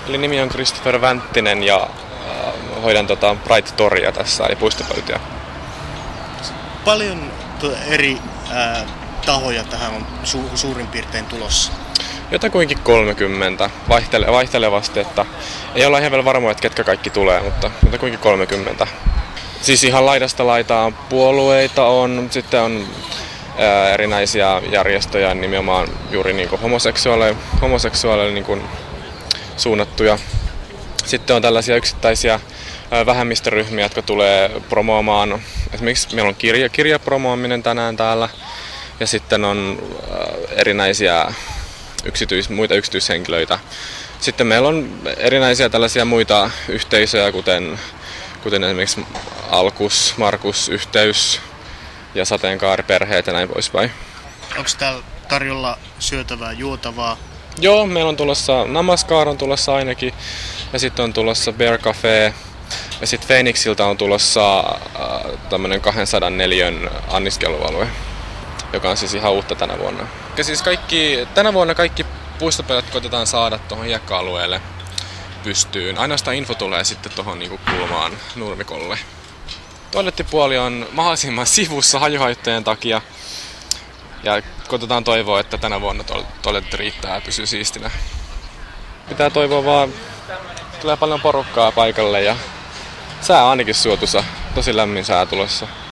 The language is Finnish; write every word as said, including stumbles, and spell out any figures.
Eli nimi on Christopher Vänttinen ja äh, hoidan tota Pride-toria tässä, eli puistopöytiä. Paljon eri ää, tahoja tähän on su- suurin piirtein tulossa? Jotakuinkin kolmekymmentä, vaihtele- vaihtelevasti, että ei olla ihan vielä varmoja, että ketkä kaikki tulee, mutta jotakuinkin kolmekymmentä. Siis ihan laidasta laitaan puolueita on, sitten on ää, erinäisiä järjestöjä nimenomaan juuri niin kuin homoseksuaaleille, homoseksuaaleille niin kuin suunnattuja. Sitten on tällaisia yksittäisiä ää, vähemmistöryhmiä, jotka tulee promoamaan. Esimerkiksi meillä on kirja, kirjapromoaminen tänään täällä ja sitten on ää, erinäisiä yksityis, muita yksityishenkilöitä. Sitten meillä on erinäisiä tällaisia muita yhteisöjä, kuten kuten esimerkiksi Alkus, Markus, Yhteys ja Sateenkaariperheet ja näin poispäin. Onko täällä tarjolla syötävää, juotavaa? Joo, meillä on tulossa Namaskar on tulossa ainakin ja sitten on tulossa Bear Cafe ja sitten Phoenixilta on tulossa äh, tämmönen kaksisataa neliön anniskelualue, joka on siis ihan uutta tänä vuonna. Ja siis kaikki, tänä vuonna kaikki puistopöydät koitetaan saada tuohon hiekka-alueelle pystyyn. Ainoastaan info tulee sitten tuohon niinku kulmaan nurmikolle. Toilettipuoli on mahdollisimman sivussa hajuhaittojen takia. Ja koitetaan toivoa, että tänä vuonna toiletti riittää ja pysyy siistinä. Pitää toivoa vaan, tulee paljon porukkaa paikalle ja sää ainakin suotuisa. Tosi lämmin sää tulossa.